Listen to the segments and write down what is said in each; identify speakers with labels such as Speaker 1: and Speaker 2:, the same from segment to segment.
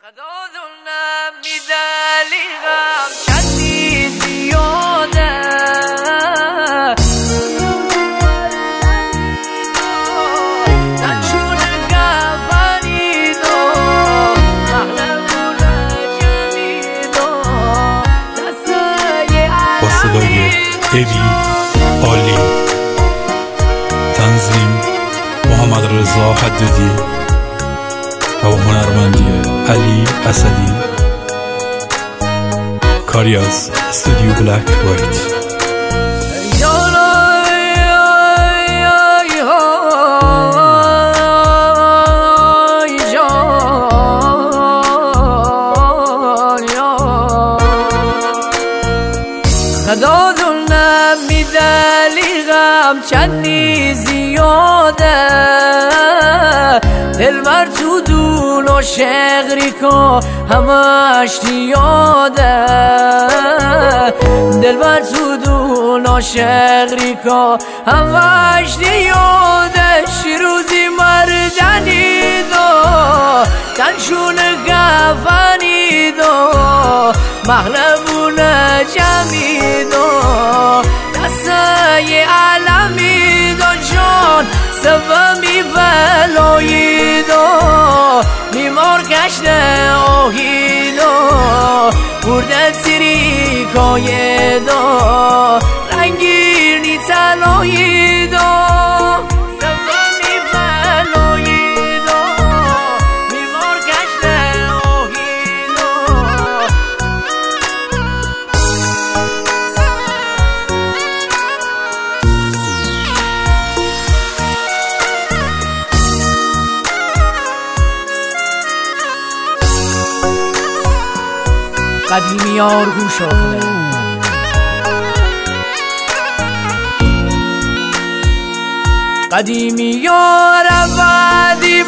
Speaker 1: خدادونم میدلیغم چندی زیاده نچون گفنیدو مغلبونه جمیدو دستای
Speaker 2: با صدای ابی عالی، تنظیم محمد رضا حدادی و هنرمندی علی اسدی، کاری از استودیو بلک وایت.
Speaker 1: خدادونم میدلیغم چندی زیاده دلبر تو دون و شغری که همش دیاده دلبر تو دون و شغری که همش دیاده شیروزی مردنی دو تنشون گفنی دو مغلبونه جمعی دو دستای علمی دو جان سومی بلایی دو میمار کشته آهی دو برده سیری کای دو رنگیر نی تلایی دو سومی بلایی دو میمار کشته آهی دو قدیمی یار گوش آخده قدیمی یار عبدی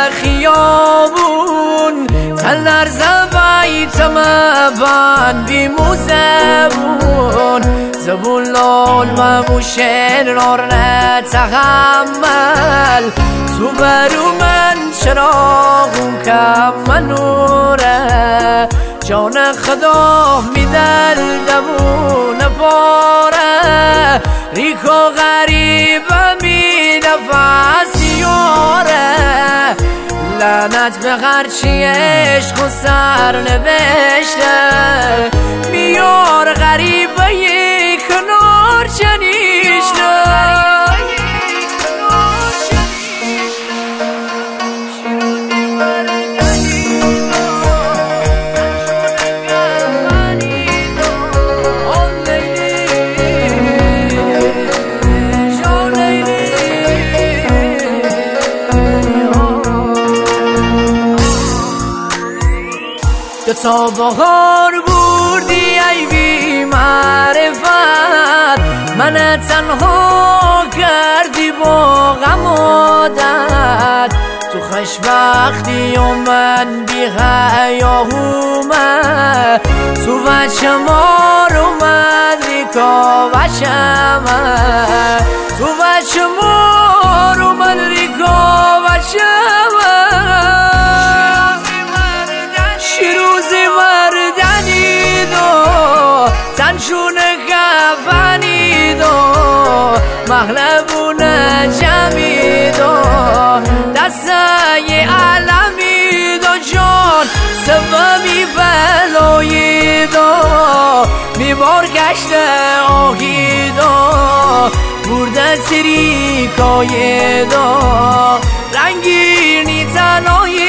Speaker 1: مخیابون تن لرزه بیتم بند بیمو زبون زبون لال و موشن رار نتحمل تو برو من چراغون کم منوره جان خدا میدل دوون پاره ریکو غریب می نفسیاره لعنت به غرچی عشق و سر نوشته میار غریبه یک کنار چنیشته تا بهار بردی ای بی معرفت من تنها کردی با غم و درد تو خوشبختی و من بی حیاهومه تو بچه ما رو من ریکا بچمه تو بچه ما رو من ریکا بچمه تنشون گفنی دو مغلبونه جمعی دو دستای علمی دو جان سومی بلایی دو میبار کشته آهی دو برده سیری کای دو رنگیر نی تنایی